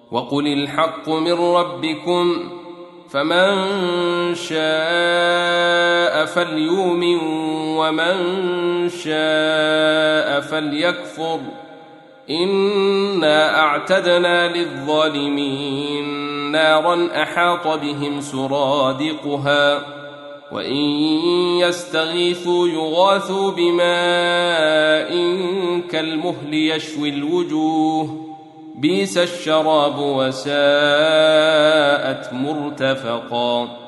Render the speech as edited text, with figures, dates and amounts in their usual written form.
وقل الحق من ربكم فمن شاء فليؤمن ومن شاء فليكفر إنا أعتدنا للظالمين نارا أحاط بهم سرادقها وإن يستغيثوا يغاثوا بماء كالمهل يشوي الوجوه بئس الشراب وساءت مرتفقا